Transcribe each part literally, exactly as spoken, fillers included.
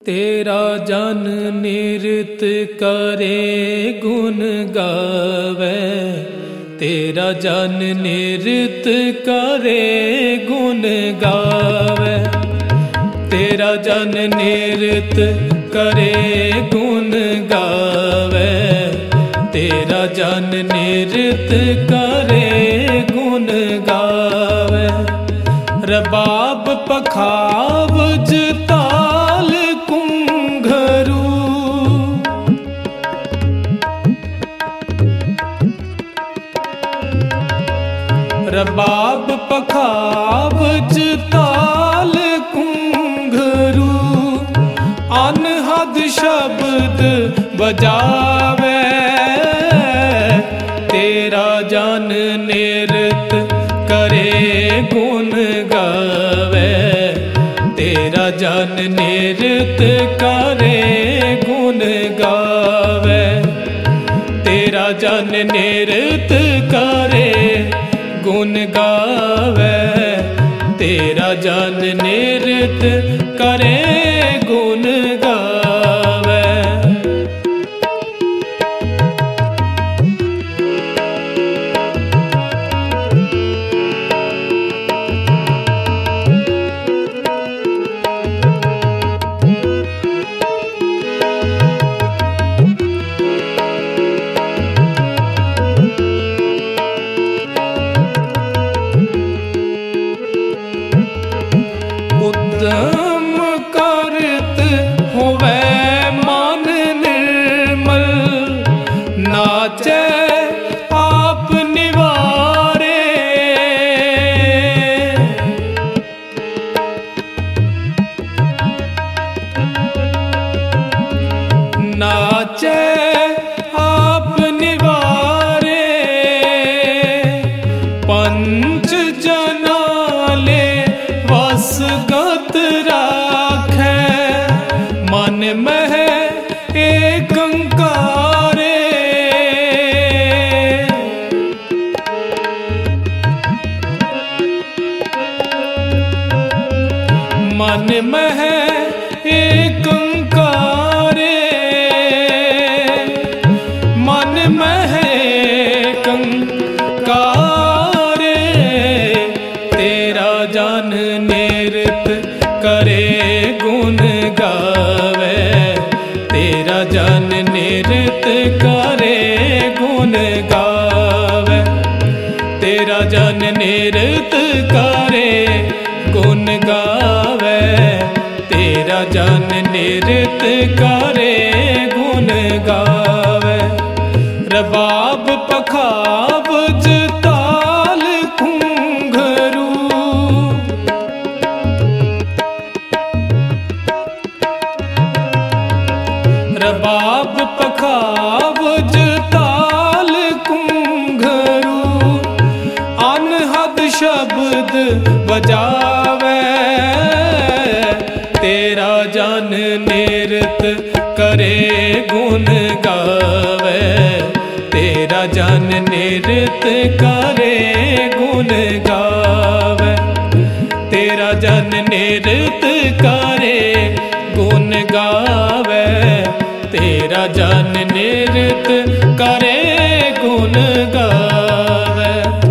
तेरा जन निरत करे गुण गावे, तेरा जन निरत करे गुण गावे, तेरा जन निरत करे गुण गावे, तेरा जन निरत करे गुण गावे। रबाब पखावज ताल कुंघरू, रबाब पखावज ताल कुंघरू, अनहद शब्द बजावे, तेरा जन निरत करे गुण गावे, तेरा जन निरत करे गुण गावे, तेरा जन निरत करे गुण गावे, तेरा जन निरत करे गुण गावे। उद्यम करत होवे मन निर्मल, नाचे आप निवारे, नाचे आप निवारे, पंच जनाले वसगत राखे, मन मह एकंकारे, मन मह एकंकारे, मन मह एकंकारे, तेरा जन निरत करे गुण गावे, तेरा जन निरत करे गुण गावे, तेरा जन निरत करे गुण गावे, तेरा जन निरत करे गुण गावे। रबाब पखावज ताल कुंघरू, रबाब पखावज ताल कुंघरू, अनहद शब्द बजावे, तेरा जन निरत करे गुण गावे, तेरा जन निरत करे गुण गावे, तेरा जन निरत करे गुण गावे, तेरा जन निरत करे गुण गावे।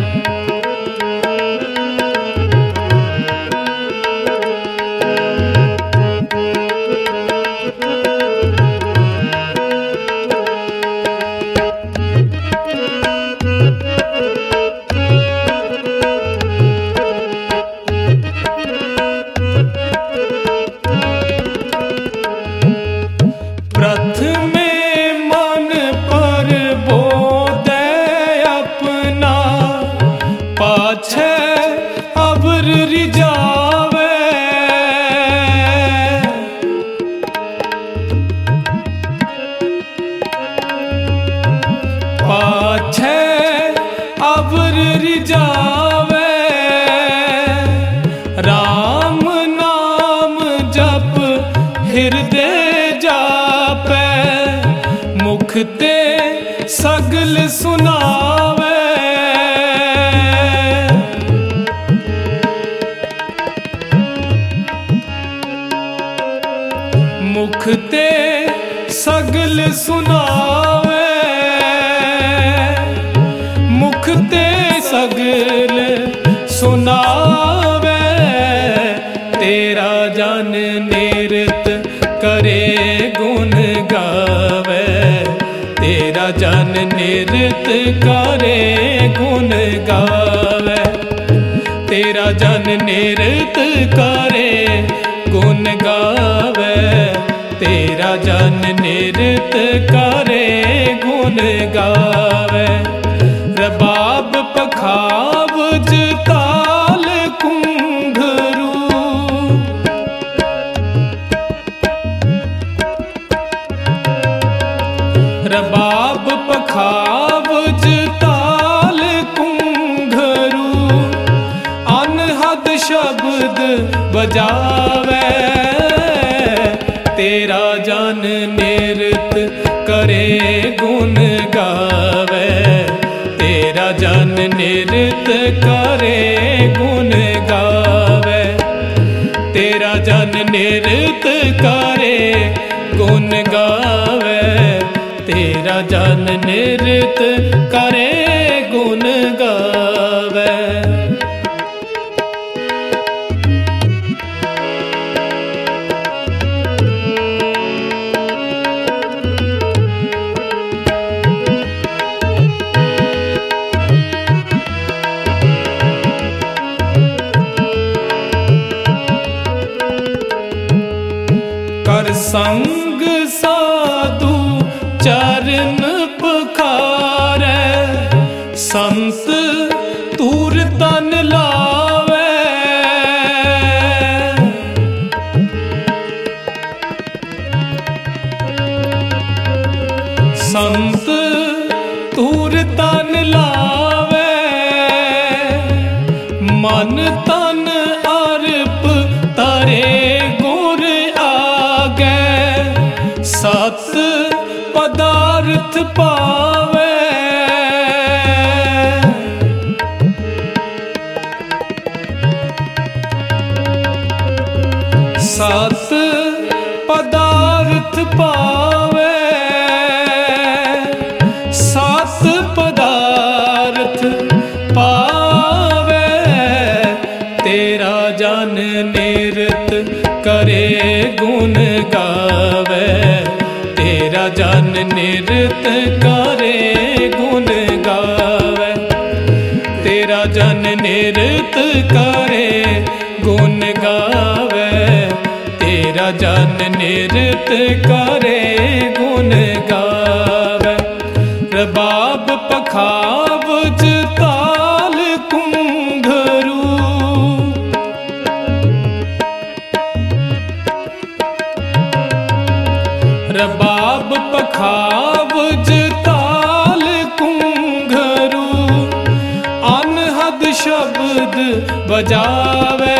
प्रथमे मन पर बोधे अपना, पाछे अवर रिजावे, पाछे अवर रिजावे, राम नाम जप हृदय जापे, मुख ते सगल सुनावे, मुख ते सगल सुनावे, मुख ते सगल सुनावे, तेरा जन निरत करे गुण गावे, तेरा जन निरत करे गुण गावे, तेरा जन निरत करे गुण गावे, तेरा जन निरत करे गुण गावे। रबाब पखावज ताल कुंघरू, रबाब पखावज ताल कुंघरू, अनहद शब्द बजावे, तेरा जन निरत करे गुण गावे, तेरा जन निरत करे गुण गावे, तेरा जन निरत करे गुण गावे, तेरा जन निरत करे गुण गावे। कर संग साधु चरण पखारे, संत तूर तन लावे, संत तूर तन लावे, मन तन अर्प तारे गुर आगे, सत पदार्थ पावे, सत पदार्थ पावे, सत पदार्थ पावे, तेरा जन निरत करे गुण गावे, तेरा जन निरत करे गुण गावे, तेरा जन निरत करे गुण गावे, तेरा जन निरत करे गुण गावे। रबाब पखावज ताल कुंघरू, रबाब पखावज ताल कुंघरू, अनहद शब्द बजावे,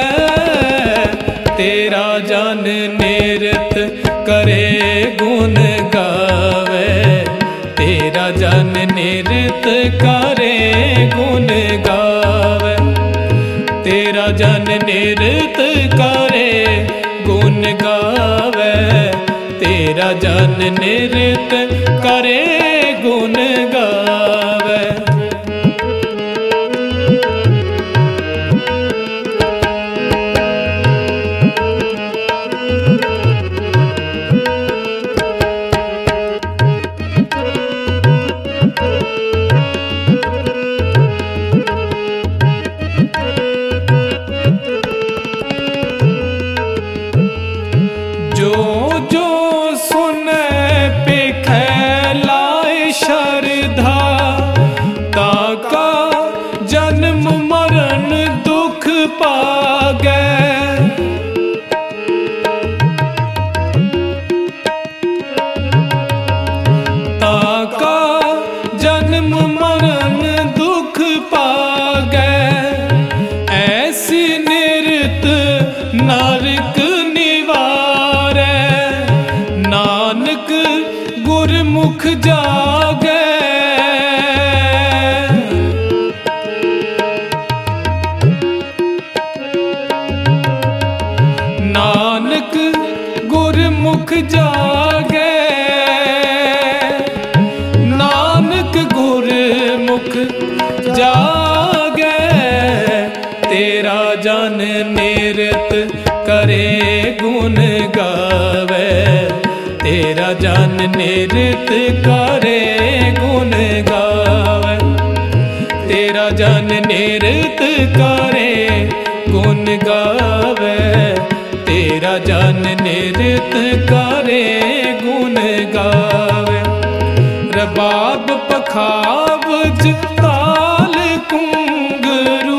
तेरा जन निरत करे गुण गावे, तेरा जन निरत करे गुण गावे, तेरा जन निरत करे गुण गावे, तेरा जन निरत करे गुण गावे। जो जो सुने पेखे लाए श्रद्धा, ताका जन्म मरण दुख पागे, ताका जन्म मरण दुख पागे, ऐसी निरत नरक नानक गुरमुख जागे, नानक गुरमुख मुख जागे, नानक गुरमुख जागे। तेरा जन निरत करे गुण गावे, तेरा जन निरत करे गुण गावे। तेरा जन निरत करे गुण गावे, तेरा जन निरत करे गुण गावे। रबाब पखावज ताल कुंगरू,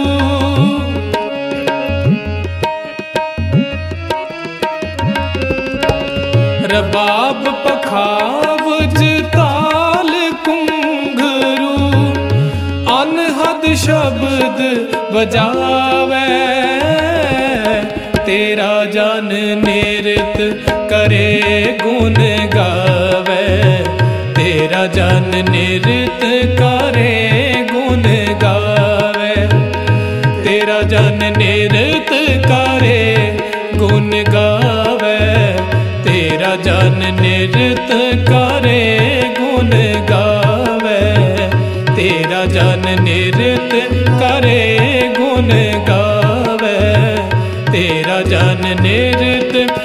रबाब पखावज ताल कुंगरू। अनहद शब्द बजावे, तेरा जन निरत करे गुण गावे। तेरा जन निरत करे गुण गावे, तेरा जन निरत करे गुण गावे। तेरा जन निरत करे गुण गावे, तेरा जन निरत करे गुण गावे। तेरा जन निरत